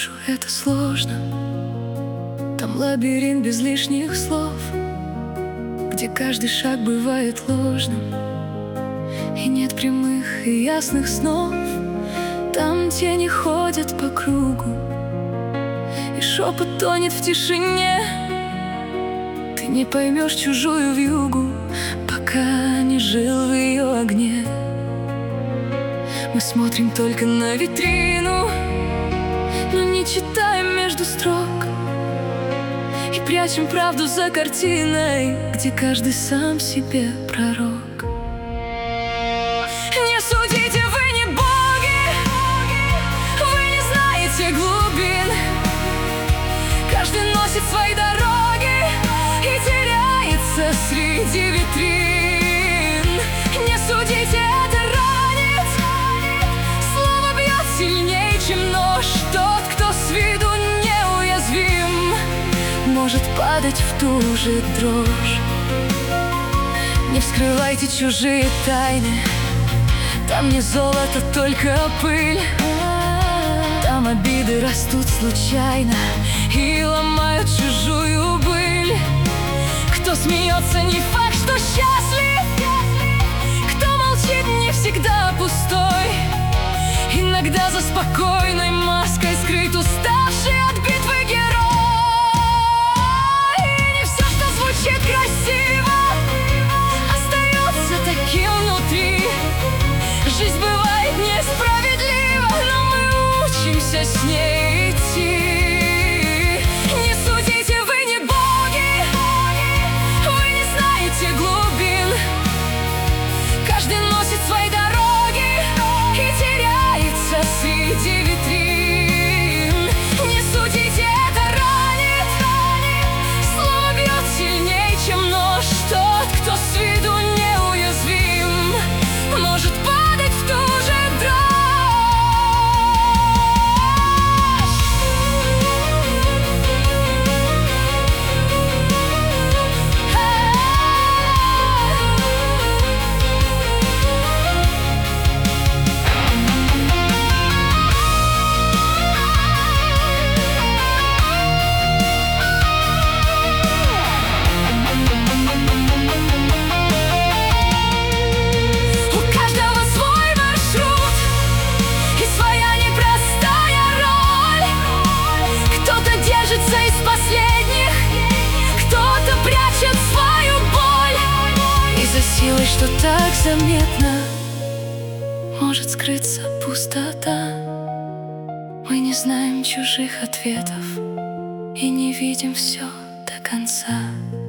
Слышу, это сложно. Там лабиринт без лишних слов, где каждый шаг бывает ложным, и нет прямых и ясных снов. Там тени ходят по кругу, и шепот тонет в тишине. Ты не поймешь чужую вьюгу, пока не жил в ее огне. Мы смотрим только на витрину, но не читаем между строк, и прячем правду за картиной, где каждый сам себе пророк. Не судите, вы не боги, вы не знаете глубин. Каждый носит свои дороги и теряется среди витрин. Не судите, это ранит, слово бьет сильнее, чем нож. Тот, кто с виду неуязвим, может падать в ту же дрожь. Не вскрывайте чужие тайны, там не золото, только пыль. Там обиды растут случайно и ломают чужую быль. Кто смеется, не факт, что счастлив. Кто молчит, не всегда пустой. Иногда за спокойной маской скрыт уставший от битвы герой. И не все, что звучит красиво, остается таким внутри. Жизнь бывает несправедлива, но мы учимся с ней идти. Не судите, вы не боги, вы не знаете глубин. Каждый носит свои дороги и теряется среди витрин. Не судите, это ранит, слово бьет сильнее, чем нож. Тот, кто с виду неуязвим, может падать в ту же дрожь. Из последних кто-то прячет свою боль, и за силой, что так заметно, может скрыться пустота. Мы не знаем чужих ответов и не видим все до конца.